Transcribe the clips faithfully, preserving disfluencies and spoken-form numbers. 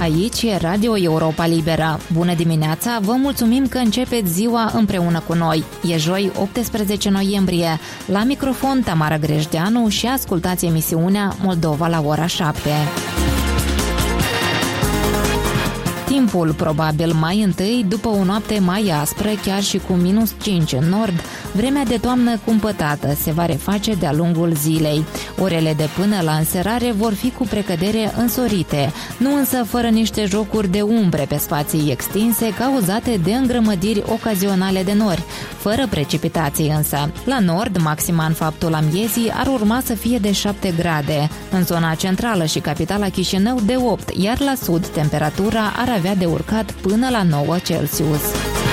aici e Radio Europa Liberă. Bună dimineața, vă mulțumim că începeți ziua împreună cu noi. E joi, optsprezece noiembrie. La microfon Tamara Grejdeanu și ascultați emisiunea Moldova la ora șapte. Timpul probabil mai întâi, după o noapte mai aspră, chiar și cu minus cinci în nord, vremea de toamnă cumpătată se va reface de-a lungul zilei. Orele de până la înserare vor fi cu precădere însorite, nu însă fără niște jocuri de umbre pe spații extinse cauzate de îngrămădiri ocazionale de nori, fără precipitații însă. La nord, maxima în faptul amiezii ar urma să fie de șapte grade, în zona centrală și capitala Chișinău de opt, iar la sud temperatura ar avea de urcat până la nouă Celsius.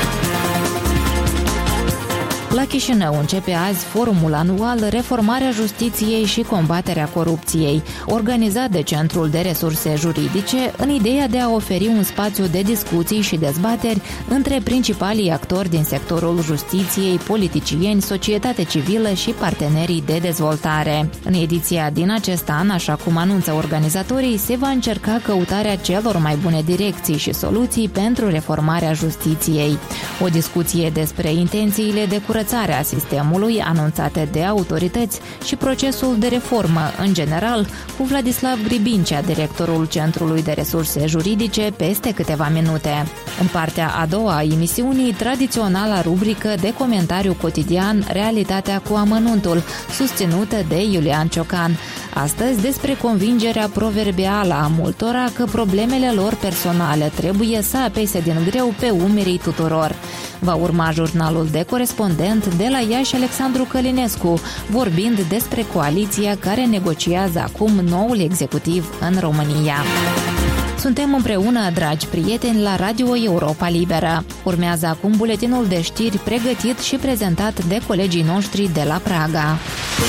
La Chișinău începe azi forumul anual Reformarea Justiției și Combaterea Corupției, organizat de Centrul de Resurse Juridice în ideea de a oferi un spațiu de discuții și dezbateri între principalii actori din sectorul justiției, politicieni, societate civilă și partenerii de dezvoltare. În ediția din acest an, așa cum anunță organizatorii, se va încerca căutarea celor mai bune direcții și soluții pentru reformarea justiției. O discuție despre intențiile de curățare a sistemului anunțate de autorități și procesul de reformă în general, cu Vladislav Gribincea, directorul Centrului de Resurse Juridice, peste câteva minute. În partea a doua a emisiunii, tradiționala rubrică de comentariu cotidian Realitatea cu amănuntul, susținută de Iulian Ciocan. Astăzi despre convingerea proverbială a multora că problemele lor personale trebuie să apese din greu pe umerii tuturor. Va urma jurnalul de corespondent de la Iași, Alexandru Călinescu, vorbind despre coaliția care negociază acum noul executiv în România. Suntem împreună, dragi prieteni, la Radio Europa Liberă. Urmează acum buletinul de știri pregătit și prezentat de colegii noștri de la Praga.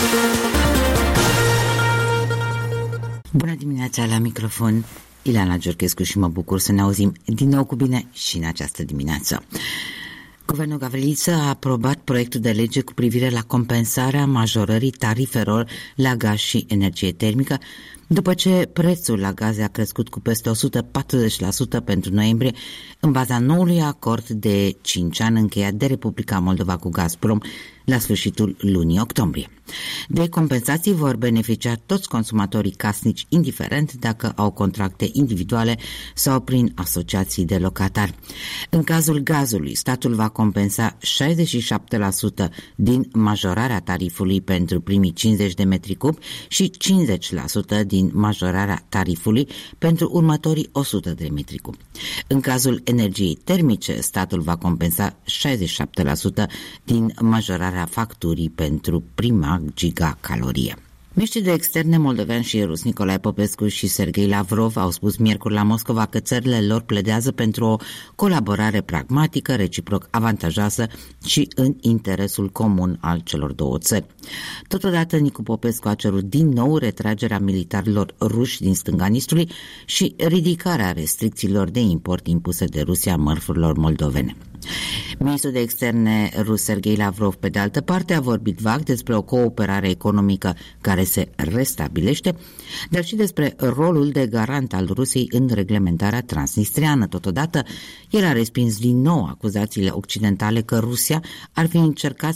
Bună dimineața, la microfon Ileana Giurchescu și mă bucur să ne auzim din nou cu bine și în această dimineață. Guvernul Gavriță a aprobat proiectul de lege cu privire la compensarea majorării tarifelor la gaz și energie termică, după ce prețul la gaze a crescut cu peste o sută patruzeci la sută pentru noiembrie, în baza noului acord de cinci ani încheiat de Republica Moldova cu Gazprom la sfârșitul lunii octombrie. De compensații vor beneficia toți consumatorii casnici, indiferent dacă au contracte individuale sau prin asociații de locatari. În cazul gazului, statul va compensa șaizeci și șapte la sută din majorarea tarifului pentru primii cincizeci de metri cub și cincizeci la sută din majorarea tarifului pentru următorii o sută de metri cub. În cazul energiei termice, statul va compensa șaizeci și șapte la sută din majorarea facturii pentru prima gigacalorie. Miniștrii de externe moldovean și rus Nicolae Popescu și Serghei Lavrov au spus miercuri la Moscova că țările lor pledează pentru o colaborare pragmatică, reciproc avantajoasă și în interesul comun al celor două țări. Totodată, Nicu Popescu a cerut din nou retragerea militarilor ruși din stânga Nistrului și ridicarea restricțiilor de import impuse de Rusia mărfurilor moldovene. Ministrul de externe rus Serghei Lavrov, pe de altă parte, a vorbit vag despre o cooperare economică care se restabilește, dar și despre rolul de garant al Rusiei în reglementarea transnistriană. Totodată, el a respins din nou acuzațiile occidentale că Rusia ar fi încercat